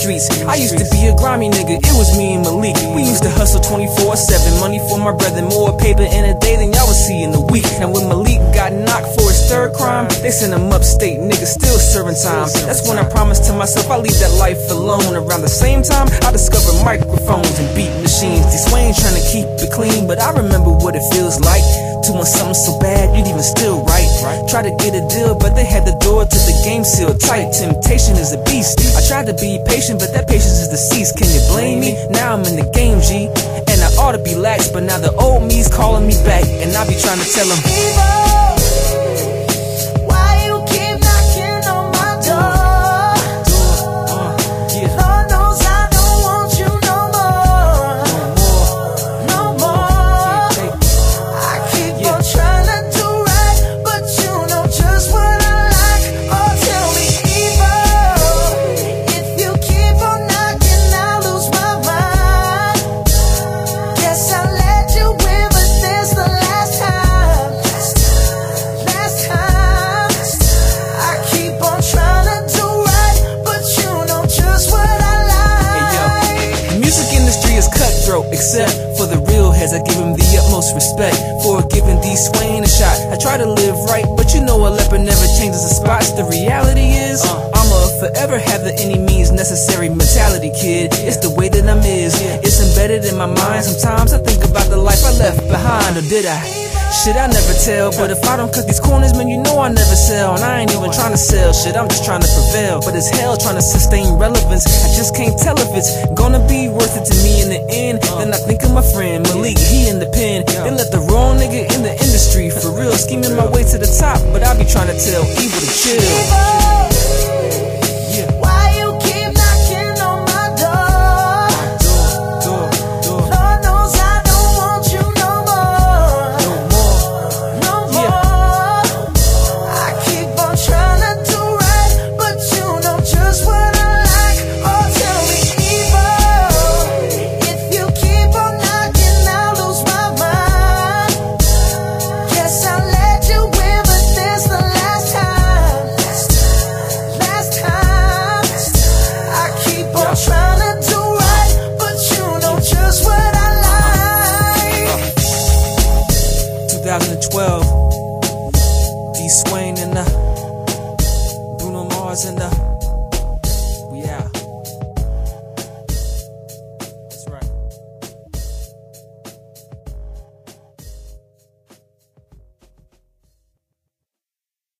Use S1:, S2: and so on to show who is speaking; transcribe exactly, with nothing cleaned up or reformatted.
S1: streets. I used to be a grimy nigga, it was me and Malik. We used to hustle twenty-four seven, money for my brother, more paper in a day than y'all would see in a week. And when Malik got knocked for his third crime, they sent him upstate, nigga still serving time. That's when I promised to myself I'd leave that life alone. Around the same time, I discovered microphones and beat machines. These Swain trying to keep it clean, but I remember what it feels like to want something so bad you'd even still write. Try to get a deal, but they had the door to the game sealed tight. Temptation is a beast. I tried to be patient, but that patience is deceased. Can you blame me? Now I'm in the game, G, and I ought to be lax, but now the old me's calling me back, and I be trying to tell him, except for the real heads. I give him the utmost respect for giving D Swain a shot. I try to live right, but you know a leopard never changes the spots. The reality is, uh, I'ma forever have the any means necessary mentality, kid. It's the way that I'm is. It's embedded in my mind. Sometimes I think about the life I left behind, or did I? Shit, I never tell, but if I don't cut these corners, man, you know I never sell. And I ain't even trying to sell shit, I'm just trying to prevail. But it's hell trying to sustain relevance. I just can't tell if it's gonna be worth it to me in the end. Then I think of my friend Malik, he in the pen. Then let the wrong nigga in the industry, for real, scheming my way to the top. But I be trying to tell evil to chill. twenty twelve, D Swain and uh, Bruno Mars and uh,